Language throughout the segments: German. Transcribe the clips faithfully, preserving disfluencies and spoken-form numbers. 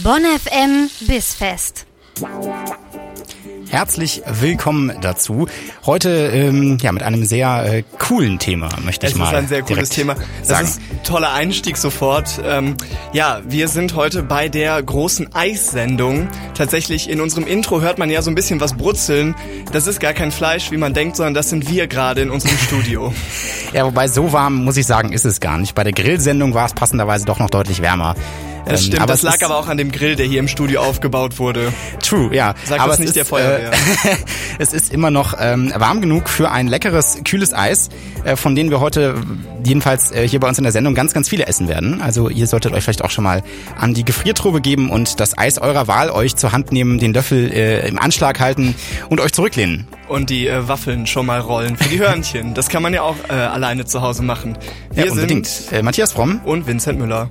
Bonn F M Bissfest. Herzlich willkommen dazu. Heute ähm, ja mit einem sehr äh, coolen Thema, möchte ich es mal Es ist ein sehr cooles Thema. Das sagen. ist ein toller Einstieg sofort. Ähm, ja, wir sind heute bei der großen Eissendung. Tatsächlich in unserem Intro hört man ja so ein bisschen was brutzeln. Das ist gar kein Fleisch, wie man denkt, sondern das sind wir gerade in unserem Studio. Ja, wobei so warm, muss ich sagen, ist es gar nicht. Bei der Grillsendung war es passenderweise doch noch deutlich wärmer. Das stimmt, aber das lag aber auch an dem Grill, der hier im Studio aufgebaut wurde. True, ja. Sag aber das nicht ist, der Feuerwehr. Äh, es ist immer noch ähm, warm genug für ein leckeres, kühles Eis, äh, von denen wir heute jedenfalls äh, hier bei uns in der Sendung ganz, ganz viele essen werden. Also ihr solltet euch vielleicht auch schon mal an die Gefriertruhe geben und das Eis eurer Wahl euch zur Hand nehmen, den Löffel äh, im Anschlag halten und euch zurücklehnen. Und die äh, Waffeln schon mal rollen für die Hörnchen. Das kann man ja auch äh, alleine zu Hause machen. Wir ja, unbedingt. sind äh, Matthias Fromm und Vincent Müller.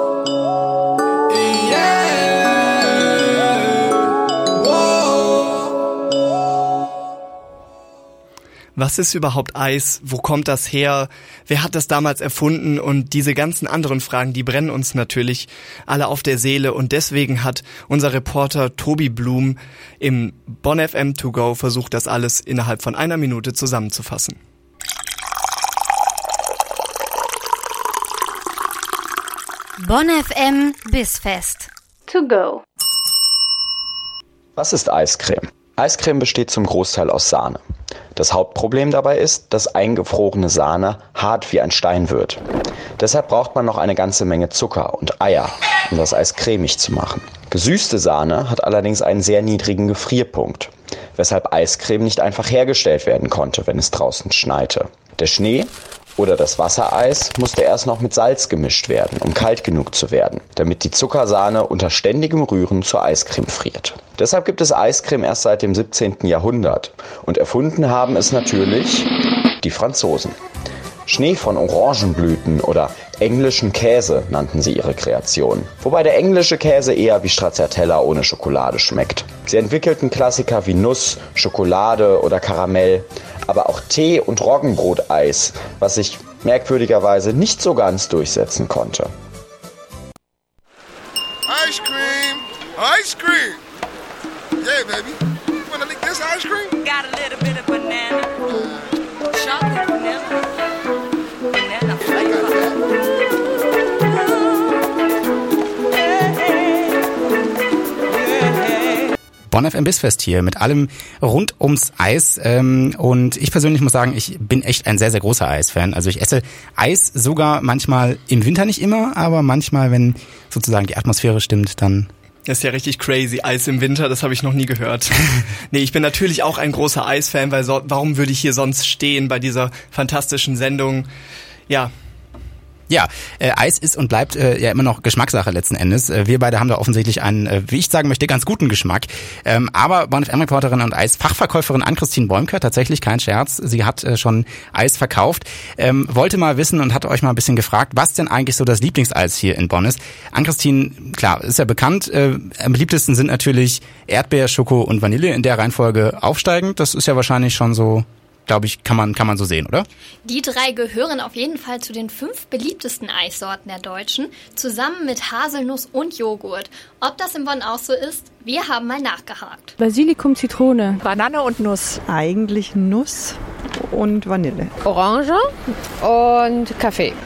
Was ist überhaupt Eis? Wo kommt das her? Wer hat das damals erfunden? Und diese ganzen anderen Fragen, die brennen uns natürlich alle auf der Seele. Und deswegen hat unser Reporter Tobi Blum im Bonn F M To Go versucht, das alles innerhalb von einer Minute zusammenzufassen. Bonn F M Bissfest. To go. Was ist Eiscreme? Eiscreme besteht zum Großteil aus Sahne. Das Hauptproblem dabei ist, dass eingefrorene Sahne hart wie ein Stein wird. Deshalb braucht man noch eine ganze Menge Zucker und Eier, um das Eis cremig zu machen. Gesüßte Sahne hat allerdings einen sehr niedrigen Gefrierpunkt, weshalb Eiscreme nicht einfach hergestellt werden konnte, wenn es draußen schneite. Der Schnee oder das Wassereis musste erst noch mit Salz gemischt werden, um kalt genug zu werden, damit die Zuckersahne unter ständigem Rühren zur Eiscreme friert. Deshalb gibt es Eiscreme erst seit dem siebzehnten Jahrhundert und erfunden haben es natürlich die Franzosen. Schnee von Orangenblüten oder englischen Käse nannten sie ihre Kreation, wobei der englische Käse eher wie Stracciatella ohne Schokolade schmeckt. Sie entwickelten Klassiker wie Nuss, Schokolade oder Karamell, aber auch Tee- und Roggenbroteis, was sich merkwürdigerweise nicht so ganz durchsetzen konnte. Ice cream! Ice cream! Yeah, baby. You wanna lick this ice cream? Got a little bit of banana. Chocolate vanilla. Banana flavor. Bonn F M Bissfest hier mit allem rund ums Eis ähm, und ich persönlich muss sagen, ich bin echt ein sehr, sehr großer Eisfan. Also ich esse Eis sogar manchmal im Winter, nicht immer, aber manchmal, wenn sozusagen die Atmosphäre stimmt, dann... Das ist ja richtig crazy. Eis im Winter, das habe ich noch nie gehört. Nee, ich bin natürlich auch ein großer Eisfan, weil so, warum würde ich hier sonst stehen bei dieser fantastischen Sendung? Ja. Ja, äh, Eis ist und bleibt äh, ja immer noch Geschmackssache letzten Endes. Äh, wir beide haben da offensichtlich einen, äh, wie ich sagen möchte, ganz guten Geschmack. Ähm, aber Bonn F M-Reporterin und Eisfachverkäuferin Ann-Christine Bäumker, tatsächlich kein Scherz, sie hat äh, schon Eis verkauft, ähm, wollte mal wissen und hat euch mal ein bisschen gefragt, was denn eigentlich so das Lieblingseis hier in Bonn ist. Ann-Christine, klar, ist ja bekannt, äh, am beliebtesten sind natürlich Erdbeer, Schoko und Vanille in der Reihenfolge aufsteigend. Das ist ja wahrscheinlich schon so... glaube ich, kann man kann man so sehen, oder? Die drei gehören auf jeden Fall zu den fünf beliebtesten Eissorten der Deutschen, zusammen mit Haselnuss und Joghurt. Ob das in Bonn auch so ist, wir haben mal nachgehakt. Basilikum, Zitrone. Banane und Nuss. Eigentlich Nuss und Vanille. Orange und Kaffee.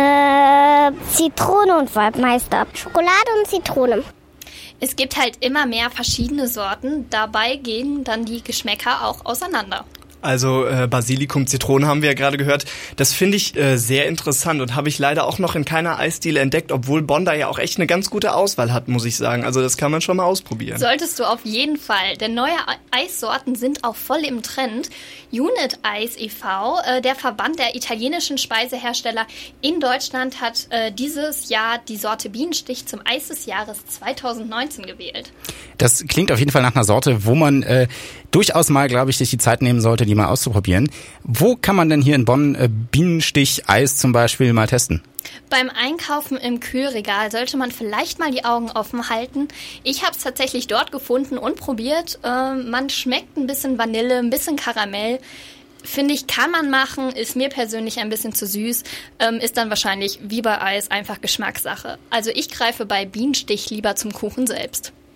Äh, Zitrone und Waldmeister. Schokolade und Zitrone. Es gibt halt immer mehr verschiedene Sorten, dabei gehen dann die Geschmäcker auch auseinander. Also äh, Basilikum, Zitrone haben wir ja gerade gehört. Das finde ich äh, sehr interessant und habe ich leider auch noch in keiner Eisdiele entdeckt, obwohl Bonn da ja auch echt eine ganz gute Auswahl hat, muss ich sagen. Also das kann man schon mal ausprobieren. Solltest du auf jeden Fall, denn neue Eissorten sind auch voll im Trend. Unit Eis e V, äh, der Verband der italienischen Speisehersteller in Deutschland, hat äh, dieses Jahr die Sorte Bienenstich zum Eis des Jahres zweitausendneunzehn gewählt. Das klingt auf jeden Fall nach einer Sorte, wo man äh, durchaus mal, glaube ich, sich die Zeit nehmen sollte, die mal auszuprobieren. Wo kann man denn hier in Bonn äh, Bienenstich-Eis zum Beispiel mal testen? Beim Einkaufen im Kühlregal sollte man vielleicht mal die Augen offen halten. Ich habe es tatsächlich dort gefunden und probiert. Äh, man schmeckt ein bisschen Vanille, ein bisschen Karamell. Finde ich, kann man machen, ist mir persönlich ein bisschen zu süß, ähm, ist dann wahrscheinlich wie bei Eis einfach Geschmackssache. Also ich greife bei Bienenstich lieber zum Kuchen selbst.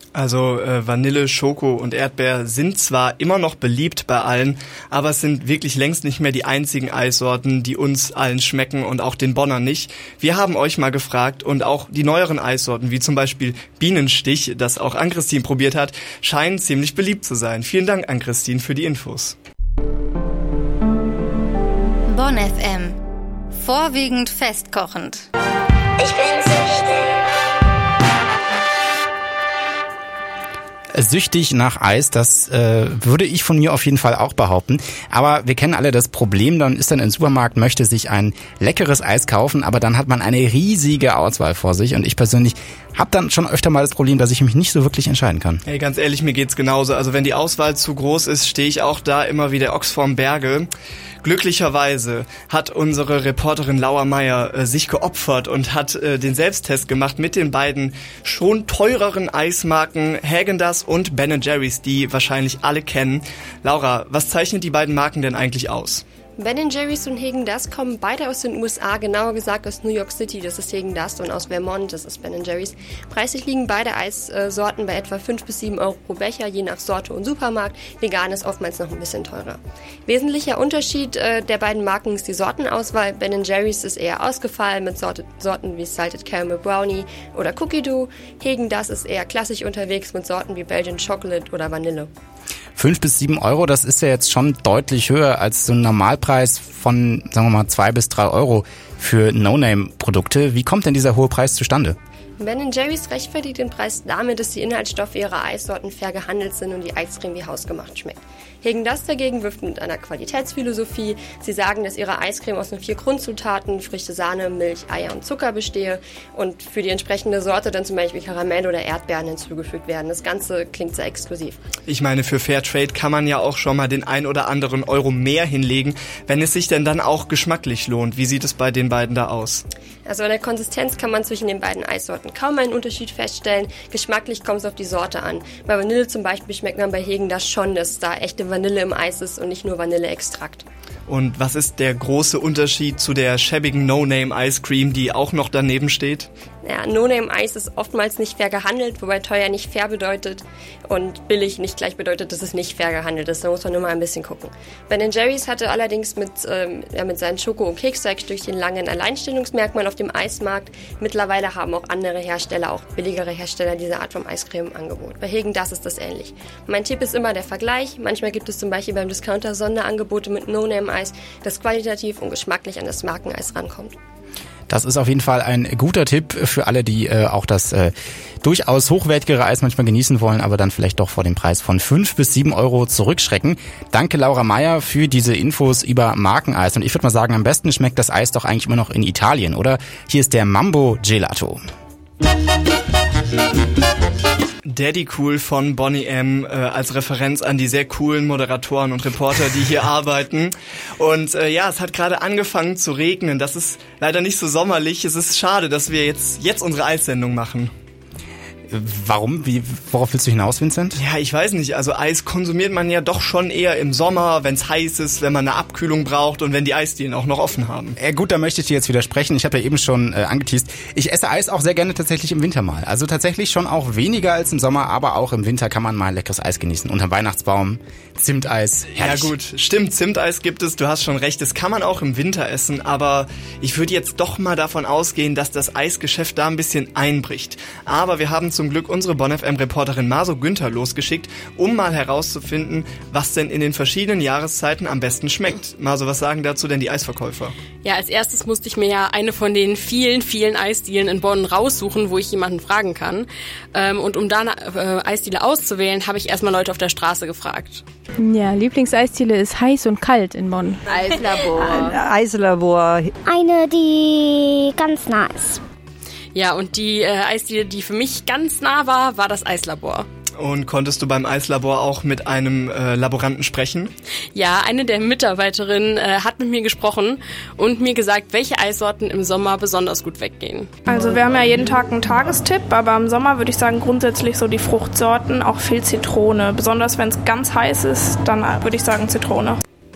Also äh, Vanille, Schoko und Erdbeer sind zwar immer noch beliebt bei allen, aber es sind wirklich längst nicht mehr die einzigen Eissorten, die uns allen schmecken und auch den Bonnern nicht. Wir haben euch mal gefragt und auch die neueren Eissorten, wie zum Beispiel Bienenstich, das auch Ann-Christine probiert hat, scheinen ziemlich beliebt zu sein. Vielen Dank, Ann-Christine, für die Infos. Bonn F M. Vorwiegend festkochend. Ich bin süchtig. Süchtig nach Eis, das äh, würde ich von mir auf jeden Fall auch behaupten. Aber wir kennen alle das Problem, dann ist dann im Supermarkt, möchte sich ein leckeres Eis kaufen, aber dann hat man eine riesige Auswahl vor sich. Und ich persönlich habe dann schon öfter mal das Problem, dass ich mich nicht so wirklich entscheiden kann. Hey, ganz ehrlich, mir geht's genauso. Also wenn die Auswahl zu groß ist, stehe ich auch da immer wie der Ochs vorm Berge. Glücklicherweise hat unsere Reporterin Laura Meyer äh, sich geopfert und hat äh, den Selbsttest gemacht mit den beiden schon teureren Eismarken Häagen-Dazs und Ben and Jerry's, die wahrscheinlich alle kennen. Laura, was zeichnet die beiden Marken denn eigentlich aus? Ben and Jerry's und Häagen-Dazs kommen beide aus den U S A, genauer gesagt aus New York City, das ist Häagen-Dazs, und aus Vermont, das ist Ben and Jerry's. Preislich liegen beide Eissorten bei etwa fünf bis sieben Euro pro Becher, je nach Sorte und Supermarkt. Vegan ist oftmals noch ein bisschen teurer. Wesentlicher Unterschied äh, der beiden Marken ist die Sortenauswahl. Ben and Jerry's ist eher ausgefallen mit Sorte, Sorten wie Salted Caramel Brownie oder Cookie Dough. Häagen-Dazs ist eher klassisch unterwegs mit Sorten wie Belgian Chocolate oder Vanille. Fünf bis sieben Euro, das ist ja jetzt schon deutlich höher als so ein Normalpreis von, sagen wir mal, zwei bis drei Euro für No-Name-Produkte. Wie kommt denn dieser hohe Preis zustande? Ben and Jerry's rechtfertigt den Preis damit, dass die Inhaltsstoffe ihrer Eissorten fair gehandelt sind und die Eiscreme wie hausgemacht schmeckt. Häagen-Dazs dagegen wirft mit einer Qualitätsphilosophie. Sie sagen, dass ihre Eiscreme aus den vier Grundzutaten, Früchte, Sahne, Milch, Eier und Zucker bestehe und für die entsprechende Sorte dann zum Beispiel Karamell oder Erdbeeren hinzugefügt werden. Das Ganze klingt sehr exklusiv. Ich meine, für Fairtrade kann man ja auch schon mal den ein oder anderen Euro mehr hinlegen, wenn es sich denn dann auch geschmacklich lohnt. Wie sieht es bei den beiden da aus? Also in der Konsistenz kann man zwischen den beiden Eissorten kaum einen Unterschied feststellen. Geschmacklich kommt es auf die Sorte an. Bei Vanille zum Beispiel schmeckt man bei Häagen-Dazs schon, dass da echte Vanille im Eis ist und nicht nur Vanilleextrakt. Und was ist der große Unterschied zu der schäbigen No-Name-Ice-Cream, die auch noch daneben steht? Ja, No-Name-Eis ist oftmals nicht fair gehandelt, wobei teuer nicht fair bedeutet und billig nicht gleich bedeutet, dass es nicht fair gehandelt ist. Da muss man immer ein bisschen gucken. Ben and Jerry's hatte allerdings mit, ähm, ja, mit seinen Schoko- und Keksteigstückchen lange ein Alleinstellungsmerkmal auf dem Eismarkt. Mittlerweile haben auch andere Hersteller, auch billigere Hersteller, diese Art von Eiscreme im Angebot. Bei Häagen-Dazs ist das ähnlich. Mein Tipp ist immer der Vergleich. Manchmal gibt es zum Beispiel beim Discounter Sonderangebote mit No-Name-Eis, das qualitativ und geschmacklich an das Markeneis rankommt. Das ist auf jeden Fall ein guter Tipp für alle, die äh, auch das äh, durchaus hochwertigere Eis manchmal genießen wollen, aber dann vielleicht doch vor dem Preis von fünf bis sieben Euro zurückschrecken. Danke Laura Meyer für diese Infos über Markeneis. Und ich würde mal sagen, am besten schmeckt das Eis doch eigentlich immer noch in Italien, oder? Hier ist der Mambo Gelato. Daddy Cool von Bonnie M. Äh, als Referenz an die sehr coolen Moderatoren und Reporter, die hier arbeiten. Und äh, ja, es hat gerade angefangen zu regnen. Das ist leider nicht so sommerlich. Es ist schade, dass wir jetzt, jetzt unsere Eissendung machen. Warum? Wie, worauf willst du hinaus, Vincent? Ja, ich weiß nicht. Also Eis konsumiert man ja doch schon eher im Sommer, wenn es heiß ist, wenn man eine Abkühlung braucht und wenn die Eisdielen auch noch offen haben. Äh, gut, da möchte ich dir jetzt widersprechen. Ich habe ja eben schon äh, angeteast. Ich esse Eis auch sehr gerne tatsächlich im Winter mal. Also tatsächlich schon auch weniger als im Sommer, aber auch im Winter kann man mal leckeres Eis genießen. Unterm Weihnachtsbaum, Zimteis. Herrlich. Ja gut, stimmt, Zimteis gibt es, du hast schon recht. Das kann man auch im Winter essen, aber ich würde jetzt doch mal davon ausgehen, dass das Eisgeschäft da ein bisschen einbricht. Aber wir haben zum Glück unsere Bonn F M-Reporterin Maso Günther losgeschickt, um mal herauszufinden, was denn in den verschiedenen Jahreszeiten am besten schmeckt. Maso, was sagen dazu denn die Eisverkäufer? Ja, als erstes musste ich mir ja eine von den vielen, vielen Eisdielen in Bonn raussuchen, wo ich jemanden fragen kann. Und um da eine äh, Eisdiele auszuwählen, habe ich erstmal Leute auf der Straße gefragt. Ja, Lieblingseisdiele ist heiß und kalt in Bonn. Eislabor. Ein Eislabor. Eine, die ganz nah ist. Ja, und die äh, Eisdiele, die für mich ganz nah war, war das Eislabor. Und konntest du beim Eislabor auch mit einem äh, Laboranten sprechen? Ja, eine der Mitarbeiterinnen äh, hat mit mir gesprochen und mir gesagt, welche Eissorten im Sommer besonders gut weggehen. Also wir haben ja jeden Tag einen Tagestipp, aber im Sommer würde ich sagen grundsätzlich so die Fruchtsorten, auch viel Zitrone. Besonders wenn es ganz heiß ist, dann würde ich sagen Zitrone.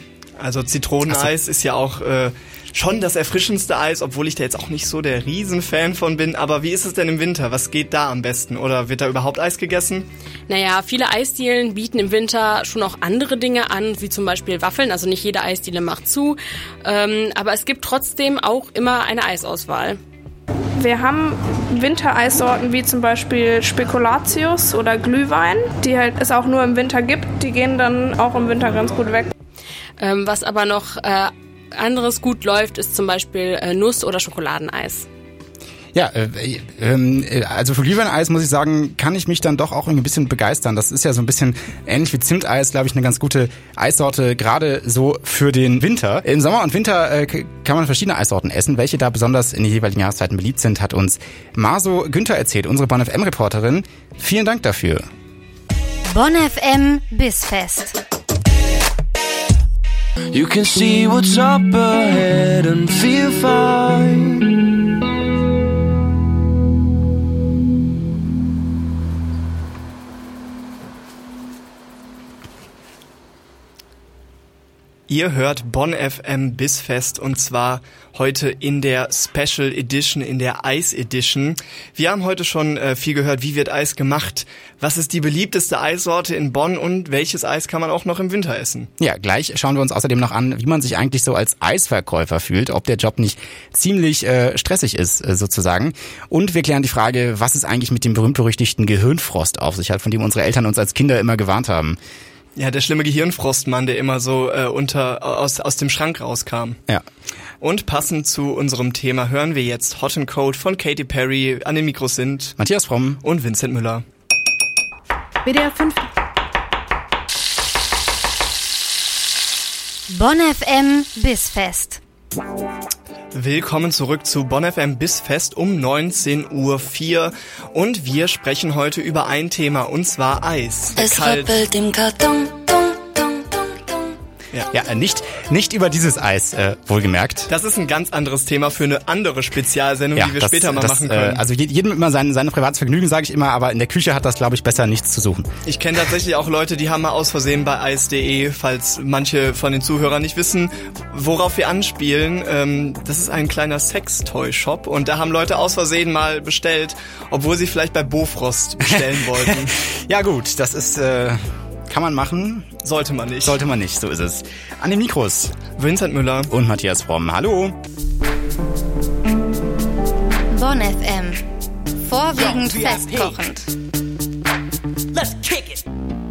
Also Zitroneneis so. ist ja auch äh, schon das erfrischendste Eis, obwohl ich da jetzt auch nicht so der Riesenfan von bin. Aber wie ist es denn im Winter? Was geht da am besten? Oder wird da überhaupt Eis gegessen? Naja, viele Eisdielen bieten im Winter schon auch andere Dinge an, wie zum Beispiel Waffeln. Also nicht jede Eisdiele macht zu. Ähm, aber es gibt trotzdem auch immer eine Eisauswahl. Wir haben Wintereissorten wie zum Beispiel Spekulatius oder Glühwein, die halt es auch nur im Winter gibt. Die gehen dann auch im Winter ganz gut weg. Ähm, was aber noch äh, anderes gut läuft, ist zum Beispiel äh, Nuss- oder Schokoladeneis. Ja, äh, äh, also für Glühweineis muss ich sagen, kann ich mich dann doch auch ein bisschen begeistern. Das ist ja so ein bisschen ähnlich wie Zimteis, glaube ich, eine ganz gute Eissorte, gerade so für den Winter. Im Sommer und Winter äh, kann man verschiedene Eissorten essen. Welche da besonders in den jeweiligen Jahreszeiten beliebt sind, hat uns Maso Günther erzählt, unsere Bonn F M-Reporterin. Vielen Dank dafür. Bonn F M Bissfest. You can see what's up ahead and feel fine. Ihr hört Bonn F M Bissfest und zwar heute in der Special Edition, in der Eis Edition. Wir haben heute schon äh, viel gehört, wie wird Eis gemacht, was ist die beliebteste Eissorte in Bonn und welches Eis kann man auch noch im Winter essen. Ja, gleich schauen wir uns außerdem noch an, wie man sich eigentlich so als Eisverkäufer fühlt, ob der Job nicht ziemlich äh, stressig ist äh, sozusagen. Und wir klären die Frage, was es eigentlich mit dem berühmt-berüchtigten Gehirnfrost auf sich hat, von dem unsere Eltern uns als Kinder immer gewarnt haben. Ja, der schlimme Gehirnfrostmann, der immer so äh, unter aus aus dem Schrank rauskam. Ja. Und passend zu unserem Thema hören wir jetzt Hot and Cold von Katy Perry. An den Mikros sind Matthias Fromm und Vincent Müller. W D R fünf. Bonn F M Bissfest. Willkommen zurück zu Bonn F M Bissfest um neunzehn Uhr vier und wir sprechen heute über ein Thema und zwar Eis. Es rappelt im Karton. Ja, ja nicht, nicht über dieses Eis, äh, wohlgemerkt. Das ist ein ganz anderes Thema für eine andere Spezialsendung, ja, die wir das, später mal das, machen können. Äh, also jedem immer sein, sein privates Vergnügen, sage ich immer, aber in der Küche hat das, glaube ich, besser nichts zu suchen. Ich kenne tatsächlich auch Leute, die haben mal aus Versehen bei eis punkt de, falls manche von den Zuhörern nicht wissen, worauf wir anspielen. Ähm, das ist ein kleiner Sextoy-Shop und da haben Leute aus Versehen mal bestellt, obwohl sie vielleicht bei Bofrost bestellen wollten. Ja gut, das ist... Äh Kann man machen. Sollte man nicht. Sollte man nicht, so ist es. An den Mikros Vincent Müller und Matthias Fromm. Hallo. Bonn F M. Vorwiegend festkochend. Let's kick it.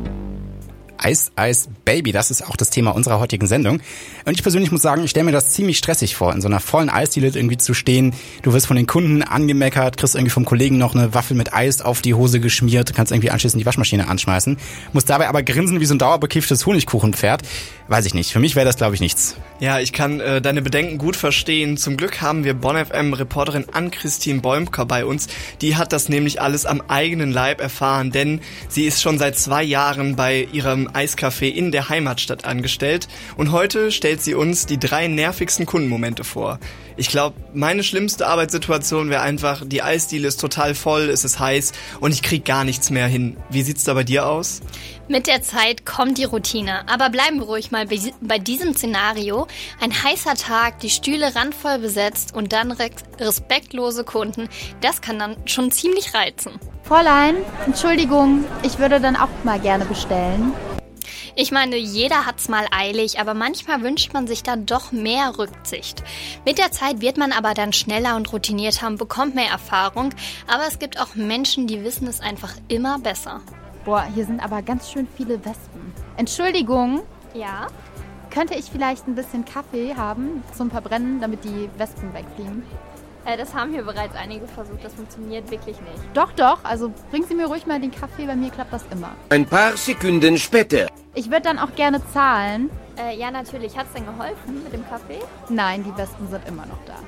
Eis, Eis, Baby, das ist auch das Thema unserer heutigen Sendung. Und ich persönlich muss sagen, ich stelle mir das ziemlich stressig vor, in so einer vollen Eisdiele irgendwie zu stehen. Du wirst von den Kunden angemeckert, kriegst irgendwie vom Kollegen noch eine Waffel mit Eis auf die Hose geschmiert, kannst irgendwie anschließend die Waschmaschine anschmeißen, musst dabei aber grinsen wie so ein dauerbekifftes Honigkuchenpferd. Weiß ich nicht, für mich wäre das, glaube ich, nichts. Ja, ich kann äh, deine Bedenken gut verstehen. Zum Glück haben wir Bonn F M-Reporterin Ann-Christine Bäumker bei uns. Die hat das nämlich alles am eigenen Leib erfahren, denn sie ist schon seit zwei Jahren bei ihrem Eiscafé in der Heimatstadt angestellt und heute stellt sie uns die drei nervigsten Kundenmomente vor. Ich glaube, meine schlimmste Arbeitssituation wäre einfach, die Eisdiele ist total voll, es ist heiß und ich krieg gar nichts mehr hin. Wie sieht's da bei dir aus? Mit der Zeit kommt die Routine, aber bleiben wir ruhig mal bei diesem Szenario. Ein heißer Tag, die Stühle randvoll besetzt und dann respektlose Kunden, das kann dann schon ziemlich reizen. Fräulein, Entschuldigung, ich würde dann auch mal gerne bestellen. Ich meine, jeder hat's mal eilig, aber manchmal wünscht man sich dann doch mehr Rücksicht. Mit der Zeit wird man aber dann schneller und routinierter und bekommt mehr Erfahrung, aber es gibt auch Menschen, die wissen es einfach immer besser. Boah, hier sind aber ganz schön viele Wespen. Entschuldigung. Ja? Könnte ich vielleicht ein bisschen Kaffee haben zum Verbrennen, damit die Wespen wegfliegen? Äh, das haben hier bereits einige versucht, das funktioniert wirklich nicht. Doch, doch, also bringen Sie mir ruhig mal den Kaffee, bei mir klappt das immer. Ein paar Sekunden später. Ich würde dann auch gerne zahlen. Äh, ja, natürlich. Hat's denn geholfen mit dem Kaffee? Nein, die Wespen sind immer noch da.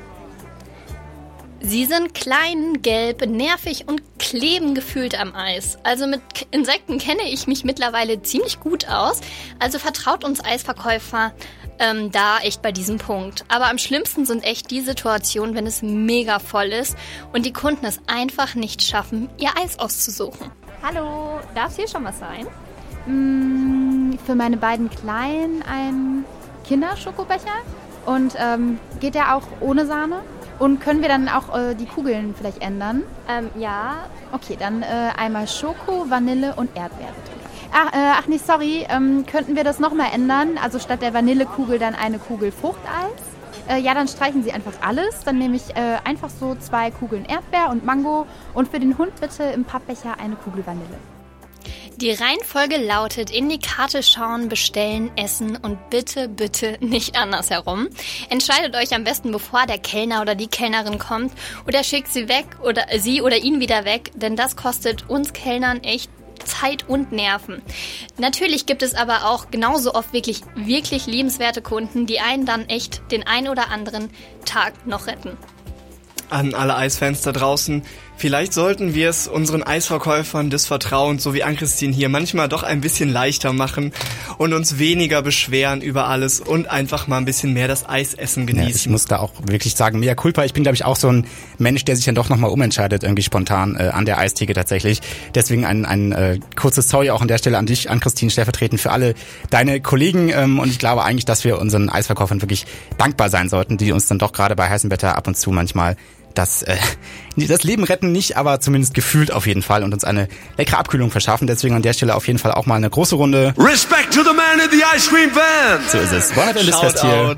Sie sind klein, gelb, nervig und kleben gefühlt am Eis. Also mit Insekten kenne ich mich mittlerweile ziemlich gut aus. Also vertraut uns Eisverkäufer ähm, da echt bei diesem Punkt. Aber am schlimmsten sind echt die Situationen, wenn es mega voll ist und die Kunden es einfach nicht schaffen, ihr Eis auszusuchen. Hallo, darf hier schon was sein? Mm, für meine beiden Kleinen ein Kinderschokobecher. Und ähm, geht der auch ohne Sahne? Und können wir dann auch äh, die Kugeln vielleicht ändern? Ähm, ja. Okay, dann äh, einmal Schoko, Vanille und Erdbeere. Ach, äh, ach nee, sorry. Ähm, könnten wir das nochmal ändern? Also statt der Vanillekugel dann eine Kugel Fruchteis? Äh, ja, dann streichen Sie einfach alles. Dann nehme ich äh, einfach so zwei Kugeln Erdbeer und Mango. Und für den Hund bitte im Pappbecher eine Kugel Vanille. Die Reihenfolge lautet: in die Karte schauen, bestellen, essen und bitte, bitte nicht andersherum. Entscheidet euch am besten, bevor der Kellner oder die Kellnerin kommt, oder schickt sie weg oder sie oder ihn wieder weg, denn das kostet uns Kellnern echt Zeit und Nerven. Natürlich gibt es aber auch genauso oft wirklich, wirklich liebenswerte Kunden, die einen dann echt den ein oder anderen Tag noch retten. An alle Eisfans da draußen, vielleicht sollten wir es unseren Eisverkäufern des Vertrauens, so wie Ann-Christine hier, manchmal doch ein bisschen leichter machen und uns weniger beschweren über alles und einfach mal ein bisschen mehr das Eisessen genießen. Ja, ich muss da auch wirklich sagen, mea culpa. Ich bin, glaube ich, auch so ein Mensch, der sich dann doch nochmal umentscheidet, irgendwie spontan äh, an der Eistheke tatsächlich. Deswegen ein, ein äh, kurzes Sorry auch an der Stelle an dich, Ann-Christine, stellvertretend für alle deine Kollegen. Ähm, und ich glaube eigentlich, dass wir unseren Eisverkäufern wirklich dankbar sein sollten, die uns dann doch gerade bei heißem Wetter ab und zu manchmal das, äh, das Leben retten nicht, aber zumindest gefühlt auf jeden Fall und uns eine leckere Abkühlung verschaffen. Deswegen an der Stelle auf jeden Fall auch mal eine große Runde. Respect to the man in the ice cream van! So ist es. Bonn F M Bissfest hier.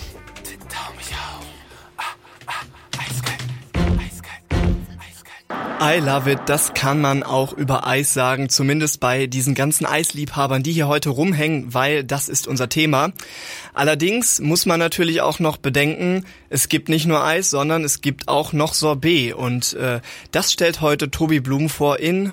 I love it, das kann man auch über Eis sagen, zumindest bei diesen ganzen Eisliebhabern, die hier heute rumhängen, weil das ist unser Thema. Allerdings muss man natürlich auch noch bedenken, es gibt nicht nur Eis, sondern es gibt auch noch Sorbet und äh, das stellt heute Tobi Blum vor in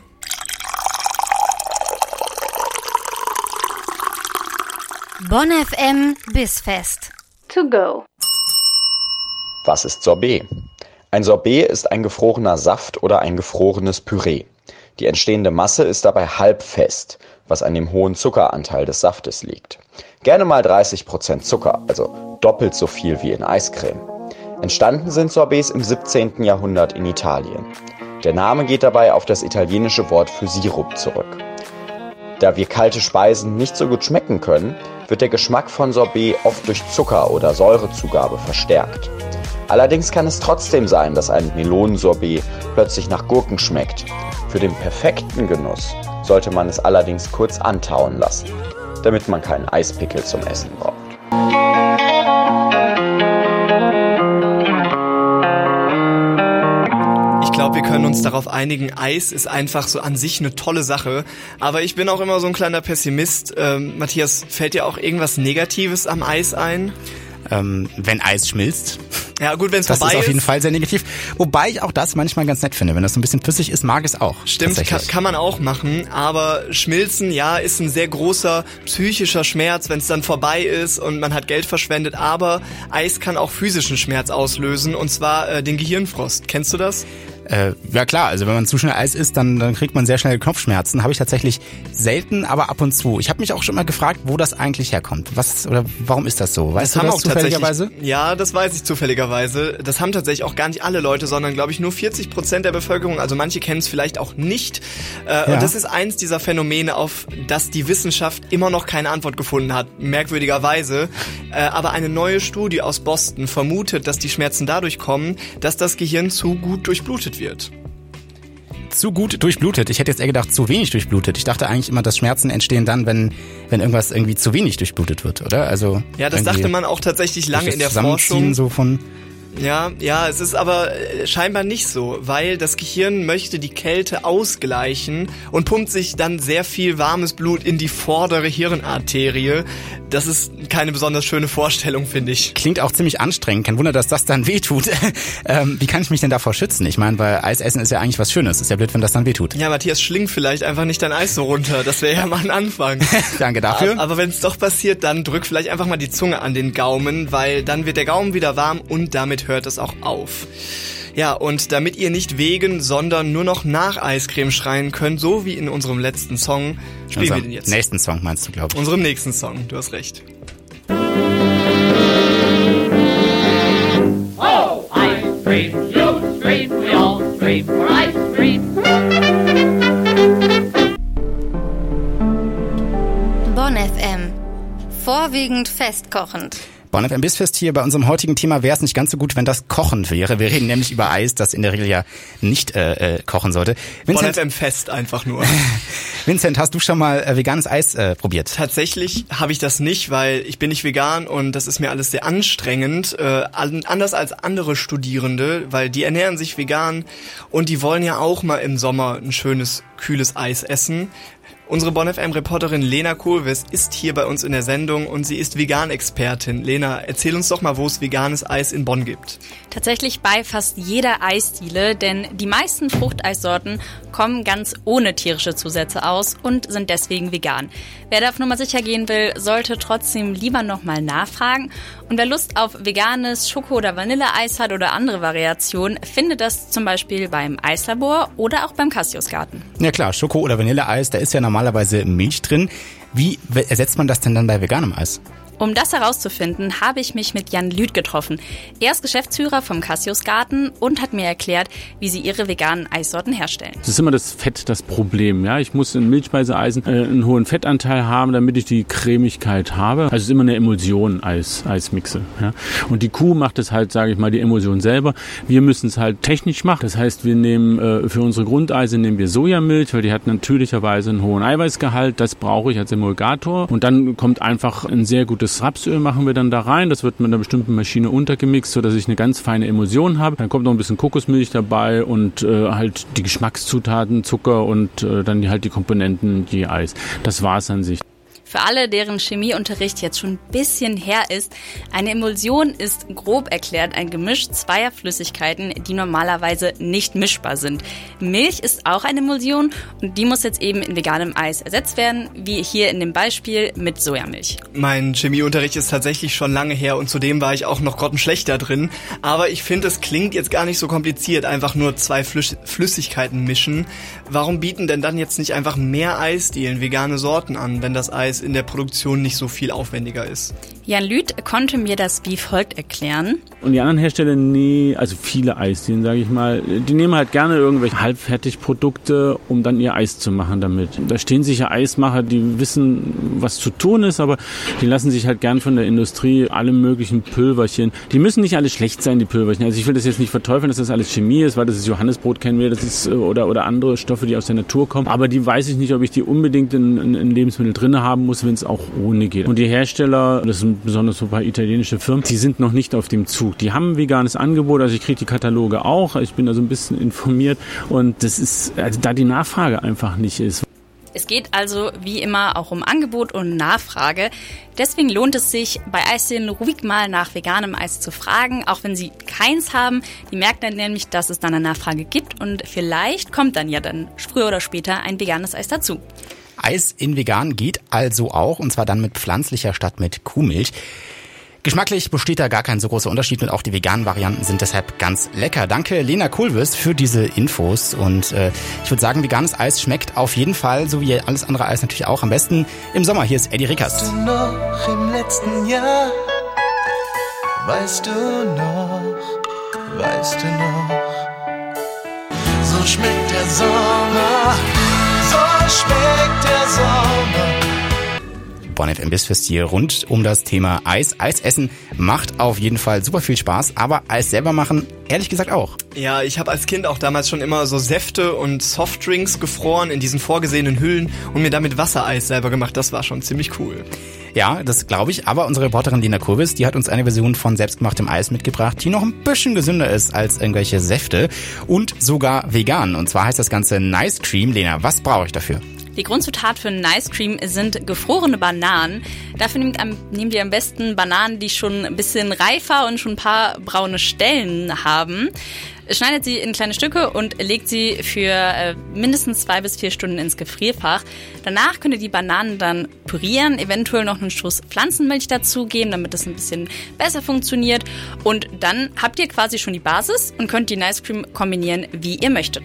Bonn F M Bissfest. To go. Was ist Sorbet? Ein Sorbet ist ein gefrorener Saft oder ein gefrorenes Püree. Die entstehende Masse ist dabei halbfest, was an dem hohen Zuckeranteil des Saftes liegt. Gerne mal dreißig Prozent Zucker, also doppelt so viel wie in Eiscreme. Entstanden sind Sorbets im siebzehnten Jahrhundert in Italien. Der Name geht dabei auf das italienische Wort für Sirup zurück. Da wir kalte Speisen nicht so gut schmecken können, wird der Geschmack von Sorbet oft durch Zucker oder Säurezugabe verstärkt. Allerdings kann es trotzdem sein, dass ein Melonensorbet plötzlich nach Gurken schmeckt. Für den perfekten Genuss sollte man es allerdings kurz antauen lassen, damit man keinen Eispickel zum Essen braucht. Ich glaube, wir können uns darauf einigen, Eis ist einfach so an sich eine tolle Sache. Aber ich bin auch immer so ein kleiner Pessimist. Ähm, Matthias, fällt dir auch irgendwas Negatives am Eis ein? Ähm, wenn Eis schmilzt. Ja gut, wenn es vorbei ist. Das ist auf jeden Fall sehr negativ. Wobei ich auch das manchmal ganz nett finde. Wenn das so ein bisschen flüssig ist, mag es auch. Stimmt, kann, kann man auch machen. Aber Schmilzen, ja, ist ein sehr großer psychischer Schmerz, wenn es dann vorbei ist und man hat Geld verschwendet. Aber Eis kann auch physischen Schmerz auslösen, und zwar äh, den Gehirnfrost. Kennst du das? Äh, ja klar, also wenn man zu schnell Eis isst, dann, dann kriegt man sehr schnell Kopfschmerzen. Habe ich tatsächlich selten, aber ab und zu. Ich habe mich auch schon mal gefragt, wo das eigentlich herkommt. Was oder warum ist das so? Weißt das du das auch zufälligerweise? Ja, das weiß ich zufälligerweise. Das haben tatsächlich auch gar nicht alle Leute, sondern glaube ich nur vierzig Prozent der Bevölkerung. Also manche kennen es vielleicht auch nicht. Äh, ja. Und das ist eins dieser Phänomene, auf das die Wissenschaft immer noch keine Antwort gefunden hat, merkwürdigerweise. Äh, aber eine neue Studie aus Boston vermutet, dass die Schmerzen dadurch kommen, dass das Gehirn zu gut durchblutet wird. Zu gut durchblutet. Ich hätte jetzt eher gedacht, zu wenig durchblutet. Ich dachte eigentlich immer, dass Schmerzen entstehen dann, wenn wenn irgendwas irgendwie zu wenig durchblutet wird, oder? Also ja, das dachte man auch tatsächlich lange in der Forschung. So von Ja, ja, es ist aber scheinbar nicht so, weil das Gehirn möchte die Kälte ausgleichen und pumpt sich dann sehr viel warmes Blut in die vordere Hirnarterie. Das ist keine besonders schöne Vorstellung, finde ich. Klingt auch ziemlich anstrengend. Kein Wunder, dass das dann wehtut. ähm, wie kann ich mich denn davor schützen? Ich meine, weil Eisessen ist ja eigentlich was Schönes. Ist ja blöd, wenn das dann wehtut. Ja, Matthias, schling vielleicht einfach nicht dein Eis so runter. Das wäre ja mal ein Anfang. Danke dafür. Aber, aber wenn es doch passiert, dann drück vielleicht einfach mal die Zunge an den Gaumen, weil dann wird der Gaumen wieder warm und damit hört es auch auf. Ja, und damit ihr nicht wegen, sondern nur noch nach Eiscreme schreien könnt, so wie in unserem letzten Song, spielen Unser wir den jetzt. Nächsten Song meinst du, glaube ich. Unserem nächsten Song, du hast recht. Oh, ice cream, you scream, we all scream for ice cream. Bonn F M. Vor Vorwiegend festkochend. Bonn F M Bissfest hier. Bei unserem heutigen Thema wäre es nicht ganz so gut, wenn das kochend wäre. Wir reden nämlich über Eis, das in der Regel ja nicht äh, äh, kochen sollte. Bonn F M Fest einfach nur. Vincent, hast du schon mal äh, veganes Eis äh, probiert? Tatsächlich habe ich das nicht, weil ich bin nicht vegan und das ist mir alles sehr anstrengend. Äh, anders als andere Studierende, weil die ernähren sich vegan und die wollen ja auch mal im Sommer ein schönes, kühles Eis essen. Unsere Bonn F M-Reporterin Lena Kohlwiss ist hier bei uns in der Sendung und sie ist Vegan-Expertin. Lena, erzähl uns doch mal, wo es veganes Eis in Bonn gibt. Tatsächlich bei fast jeder Eisdiele, denn die meisten Fruchteissorten kommen ganz ohne tierische Zusätze aus und sind deswegen vegan. Wer auf Nummer sicher gehen will, sollte trotzdem lieber nochmal nachfragen. Und wer Lust auf veganes Schoko- oder Vanilleeis hat oder andere Variationen, findet das zum Beispiel beim Eislabor oder auch beim Cassiusgarten. Ja klar, Schoko- oder Vanilleeis, da ist ja normalerweise Milch drin. Wie ersetzt man das denn dann bei veganem Eis? Um das herauszufinden, habe ich mich mit Jan Lüth getroffen. Er ist Geschäftsführer vom Cassiusgarten und hat mir erklärt, wie sie ihre veganen Eissorten herstellen. Das ist immer das Fett das Problem. Ja, ich muss in Milchspeiseeisen äh, einen hohen Fettanteil haben, damit ich die Cremigkeit habe. Also es ist immer eine Emulsion, Eis, Eismixe. Ja. Und die Kuh macht es halt, sage ich mal, die Emulsion selber. Wir müssen es halt technisch machen. Das heißt, wir nehmen äh, für unsere Grundeise nehmen wir Sojamilch, weil die hat natürlicherweise einen hohen Eiweißgehalt. Das brauche ich als Emulgator. Und dann kommt einfach ein sehr gutes Rapsöl machen wir dann da rein. Das wird mit einer bestimmten Maschine untergemixt, sodass ich eine ganz feine Emulsion habe. Dann kommt noch ein bisschen Kokosmilch dabei und äh, halt die Geschmackszutaten, Zucker und äh, dann die, halt die Komponenten, die Eis. Das war's an sich. Für alle, deren Chemieunterricht jetzt schon ein bisschen her ist, eine Emulsion ist grob erklärt ein Gemisch zweier Flüssigkeiten, die normalerweise nicht mischbar sind. Milch ist auch eine Emulsion und die muss jetzt eben in veganem Eis ersetzt werden, wie hier in dem Beispiel mit Sojamilch. Mein Chemieunterricht ist tatsächlich schon lange her und zudem war ich auch noch grottenschlechter drin. Aber ich finde, es klingt jetzt gar nicht so kompliziert, einfach nur zwei Flüss- Flüssigkeiten mischen. Warum bieten denn dann jetzt nicht einfach mehr Eisdielen vegane Sorten an, wenn das Eis in der Produktion nicht so viel aufwendiger ist? Jan Lüth konnte mir das wie folgt erklären. Und die anderen Hersteller, nee, also viele Eisdielen, sage ich mal, die nehmen halt gerne irgendwelche Halbfertigprodukte, um dann ihr Eis zu machen damit. Da stehen sicher Eismacher, die wissen, was zu tun ist, aber die lassen sich halt gern von der Industrie alle möglichen Pülverchen. Die müssen nicht alle schlecht sein, die Pülverchen. Also ich will das jetzt nicht verteufeln, dass das alles Chemie ist, weil das ist Johannisbrot, kennen wir, das ist oder oder andere Stoffe, die aus der Natur kommen. Aber die weiß ich nicht, ob ich die unbedingt in, in, in Lebensmittel drin haben muss, wenn es auch ohne geht. Und die Hersteller, das sind besonders so ein paar italienische Firmen, die sind noch nicht auf dem Zug. Die haben ein veganes Angebot, also ich kriege die Kataloge auch, ich bin also ein bisschen informiert und das ist, also da die Nachfrage einfach nicht ist. Es geht also wie immer auch um Angebot und Nachfrage. Deswegen lohnt es sich, bei Eisdielen ruhig mal nach veganem Eis zu fragen, auch wenn sie keins haben. Die merken dann nämlich, dass es dann eine Nachfrage gibt und vielleicht kommt dann ja dann früher oder später ein veganes Eis dazu. Eis in vegan geht also auch, und zwar dann mit pflanzlicher statt mit Kuhmilch. Geschmacklich besteht da gar kein so großer Unterschied und auch die veganen Varianten sind deshalb ganz lecker. Danke Lena Kohlwiss für diese Infos und äh, ich würde sagen, veganes Eis schmeckt auf jeden Fall, so wie alles andere Eis natürlich auch, am besten im Sommer. Hier ist Eddie Rickert. Weißt du noch im letzten Jahr, weißt du noch, weißt du noch, so schmeckt der Sommer, so schmeckt der Sommer. Bonn F M Bissfest hier rund um das Thema Eis. Eis essen macht auf jeden Fall super viel Spaß, aber Eis selber machen, ehrlich gesagt auch. Ja, ich habe als Kind auch damals schon immer so Säfte und Softdrinks gefroren in diesen vorgesehenen Hüllen und mir damit Wassereis selber gemacht. Das war schon ziemlich cool. Ja, das glaube ich, aber unsere Reporterin Lena Kohlwiss, die hat uns eine Version von selbstgemachtem Eis mitgebracht, die noch ein bisschen gesünder ist als irgendwelche Säfte und sogar vegan. Und zwar heißt das Ganze Nice Cream. Lena, was brauche ich dafür? Die Grundzutat für Nice Cream sind gefrorene Bananen. Dafür nehmt, nehmt ihr am besten Bananen, die schon ein bisschen reifer und schon ein paar braune Stellen haben. Schneidet sie in kleine Stücke und legt sie für äh, mindestens zwei bis vier Stunden ins Gefrierfach. Danach könnt ihr die Bananen dann pürieren, eventuell noch einen Schuss Pflanzenmilch dazugeben, damit das ein bisschen besser funktioniert. Und dann habt ihr quasi schon die Basis und könnt die Nice Cream kombinieren, wie ihr möchtet.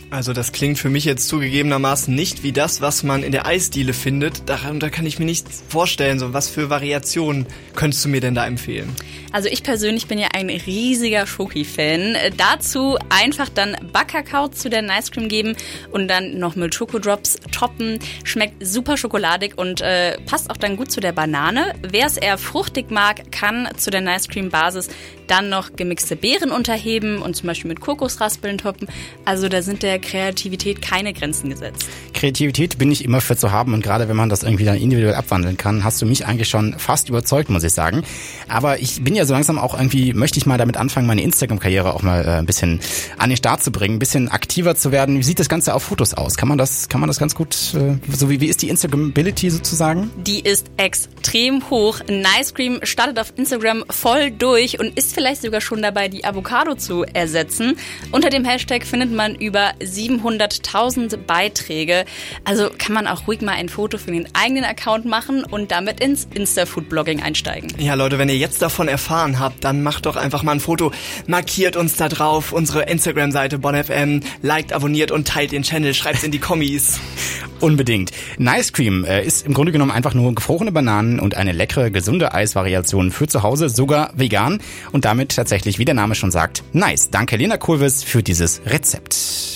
Also das klingt für mich jetzt zugegebenermaßen nicht wie das, was man in der Eisdiele findet. Darunter kann ich mir nichts vorstellen. So, was für Variationen könntest du mir denn da empfehlen? Also ich persönlich bin ja ein riesiger Schoki-Fan. Äh, dazu einfach dann Backkakao zu der Nice Cream geben und dann noch mit Schokodrops toppen. Schmeckt super schokoladig und äh, passt auch dann gut zu der Banane. Wer es eher fruchtig mag, kann zu der Nice Cream Basis dann noch gemixte Beeren unterheben und zum Beispiel mit Kokosraspeln toppen. Also da sind der Kreativität keine Grenzen gesetzt. Kreativität bin ich immer für zu haben und gerade wenn man das irgendwie dann individuell abwandeln kann, hast du mich eigentlich schon fast überzeugt, muss ich sagen. Aber ich bin ja so langsam auch irgendwie, möchte ich mal damit anfangen, meine Instagram-Karriere auch mal äh, ein bisschen an den Start zu bringen, ein bisschen aktiver zu werden. Wie sieht das Ganze auf Fotos aus? Kann man das, kann man das ganz gut, äh, so wie, wie ist die Instagram-Ability sozusagen? Die ist extrem hoch. Nice Cream startet auf Instagram voll durch und ist vielleicht sogar schon dabei, die Avocado zu ersetzen. Unter dem Hashtag findet man über siebenhunderttausend Beiträge. Also kann man auch ruhig mal ein Foto für den eigenen Account machen und damit ins Insta-Food-Blogging einsteigen. Ja, Leute, wenn ihr jetzt davon erfahren habt, dann macht doch einfach mal ein Foto. Markiert uns da drauf, unsere Instagram-Seite BonFM, liked, abonniert und teilt den Channel, schreibt's in die Kommis. Unbedingt. Nice Cream äh, ist im Grunde genommen einfach nur gefrorene Bananen und eine leckere, gesunde Eisvariation für zu Hause, sogar vegan und damit tatsächlich, wie der Name schon sagt, nice. Danke Lena Kohlwiss für dieses Rezept.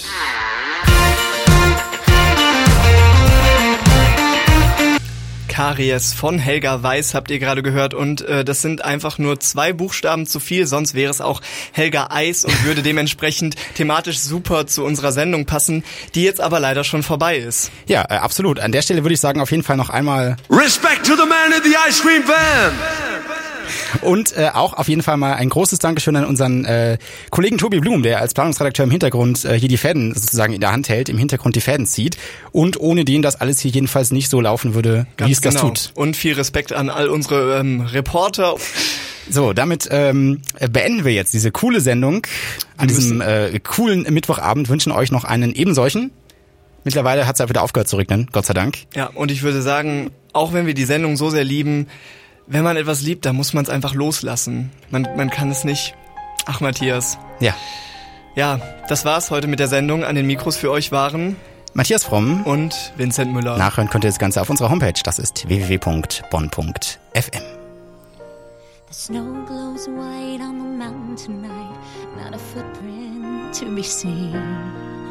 Karies von Helga Weiß habt ihr gerade gehört und äh, das sind einfach nur zwei Buchstaben zu viel, sonst wäre es auch Helga Eis und würde dementsprechend thematisch super zu unserer Sendung passen, die jetzt aber leider schon vorbei ist. Ja, äh, absolut. An der Stelle würde ich sagen, auf jeden Fall noch einmal Respect to the man in the ice cream van! Und äh, auch auf jeden Fall mal ein großes Dankeschön an unseren äh, Kollegen Tobi Blum, der als Planungsredakteur im Hintergrund äh, hier die Fäden sozusagen in der Hand hält, im Hintergrund die Fäden zieht und ohne den das alles hier jedenfalls nicht so laufen würde, Ganz wie es genau. das tut. Und viel Respekt an all unsere ähm, Reporter. So, damit ähm, beenden wir jetzt diese coole Sendung an diesem äh, coolen Mittwochabend, wünschen euch noch einen ebensolchen. Mittlerweile hat es ja wieder aufgehört zu regnen, Gott sei Dank. Ja, und ich würde sagen, auch wenn wir die Sendung so sehr lieben, wenn man etwas liebt, dann muss man es einfach loslassen. Man, man kann es nicht. Ach, Matthias. Ja. Ja, das war's heute mit der Sendung. An den Mikros für euch waren Matthias Fromm und Vincent Müller. Nachhören könnt ihr das Ganze auf unserer Homepage. Das ist w w w punkt bonn punkt f m. The snow glows white on the mountain tonight, not a footprint to be seen.